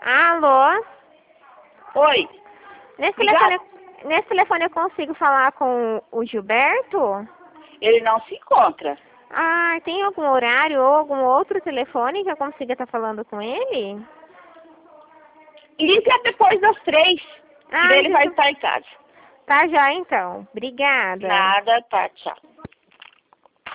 Alô? Oi. Nesse telefone eu consigo falar com o Gilberto? Ele não se encontra. Ah, tem algum horário ou algum outro telefone que eu consiga estar falando com ele? Liga depois das 3, que Ah, ele vai estar em casa. tá já então. Obrigada. Nada, tá, tchau.